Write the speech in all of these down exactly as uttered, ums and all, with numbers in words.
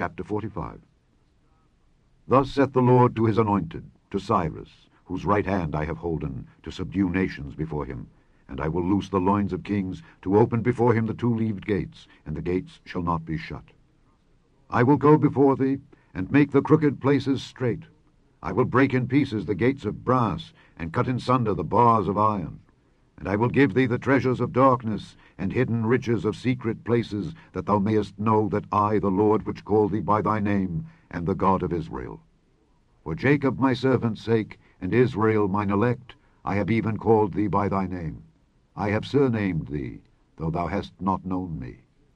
Chapter forty-five. Thus saith the Lord to his anointed, to Cyrus, whose right hand I have holden, to subdue nations before him. And I will loose the loins of kings, to open before him the two-leaved gates, and the gates shall not be shut. I will go before thee, and make the crooked places straight. I will break in pieces the gates of brass, and cut in sunder the bars of iron. And I will give thee the treasures of darkness, and hidden riches of secret places, that thou mayest know that I, the Lord, which call thee by thy name, am the God of Israel. For Jacob my servant's sake, and Israel mine elect, I have even called thee by thy name. I have surnamed thee, though thou hast not known me.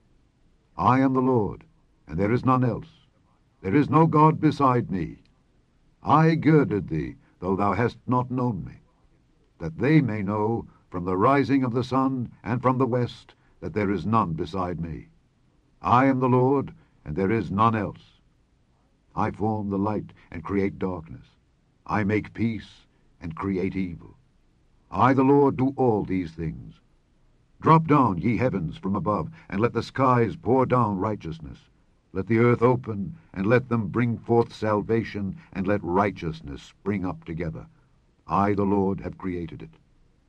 I am the Lord, and there is none else. There is no God beside me. I girded thee, though thou hast not known me, that they may know from the rising of the sun and from the west that there is none beside me. I am the Lord, and there is none else. I form the light and create darkness. I make peace and create evil. I, the Lord, do all these things. Drop down, ye heavens, from above, and let the skies pour down righteousness. Let the earth open, and let them bring forth salvation, and let righteousness spring up together. I, the Lord, have created it.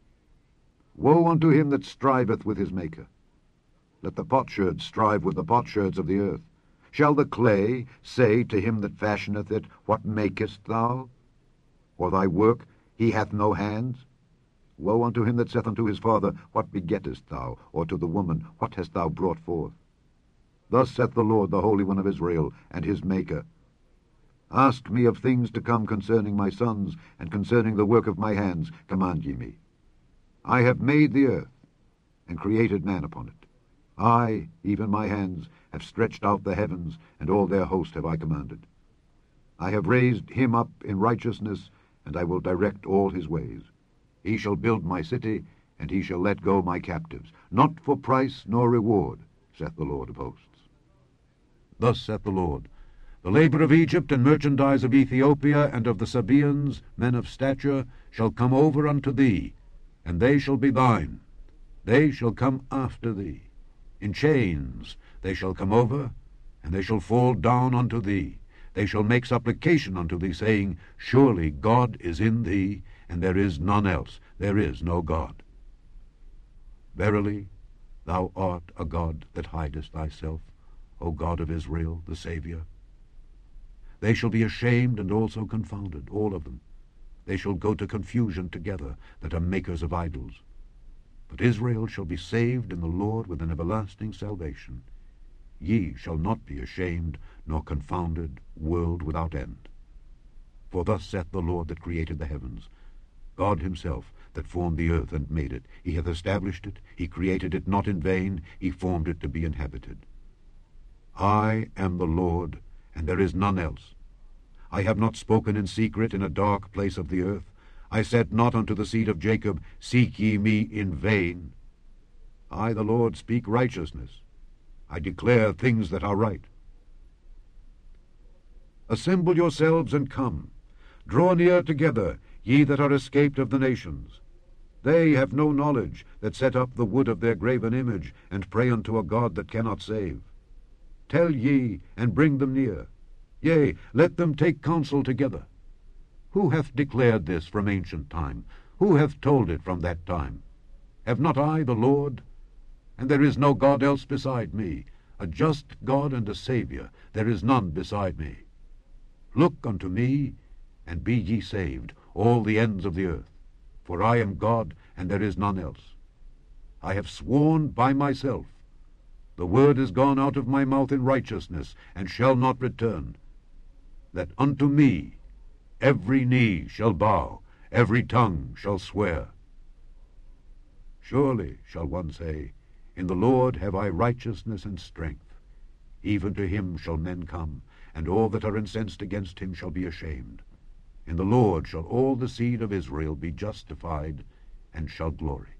Woe unto him that striveth with his Maker. Let the potsherds strive with the potsherds of the earth. Shall the clay say to him that fashioneth it, What makest thou? Or thy work, He hath no hands? Woe unto him that saith unto his father, What begettest thou? Or to the woman, What hast thou brought forth? Thus saith the Lord, the Holy One of Israel, and his Maker. Ask me of things to come concerning my sons, and concerning the work of my hands command ye me. I have made the earth, and created man upon it. I, even my hands, have stretched out the heavens, and all their host have I commanded. I have raised him up in righteousness, and I will direct all his ways. He shall build my city, and he shall let go my captives, not for price nor reward, saith the Lord of hosts. Thus saith the Lord, The labor of Egypt and merchandise of Ethiopia and of the Sabaeans, men of stature, shall come over unto thee, and they shall be thine. They shall come after thee. In chains they shall come over, and they shall fall down unto thee. They shall make supplication unto thee, saying, Surely God is in thee, and there is none else. There is no God. Verily, thou art a God that hidest thyself, O God of Israel, the Saviour. They shall be ashamed and also confounded, all of them. They shall go to confusion together, that are makers of idols. But Israel shall be saved in the Lord with an everlasting salvation. Ye shall not be ashamed, nor confounded, world without end. For thus saith the Lord that created the heavens, God himself that formed the earth and made it. He hath established it, he created it not in vain, he formed it to be inhabited. I am the Lord, and there is none else. I have not spoken in secret in a dark place of the earth. I said not unto the seed of Jacob, Seek ye me in vain. I, the Lord, speak righteousness. I declare things that are right. Assemble yourselves and come. Draw near together, ye that are escaped of the nations. They have no knowledge that set up the wood of their graven image, and pray unto a God that cannot save. Tell ye, and bring them near. Yea, let them take counsel together. Who hath declared this from ancient time? Who hath told it from that time? Have not I the Lord? And there is no God else beside me, a just God and a Saviour. There is none beside me. Look unto me, and be ye saved, all the ends of the earth. For I am God, and there is none else. I have sworn by myself. The word is gone out of my mouth in righteousness, and shall not return, that unto me every knee shall bow, every tongue shall swear. Surely, shall one say, In the Lord have I righteousness and strength. Even to him shall men come, and all that are incensed against him shall be ashamed. In the Lord shall all the seed of Israel be justified, and shall glory.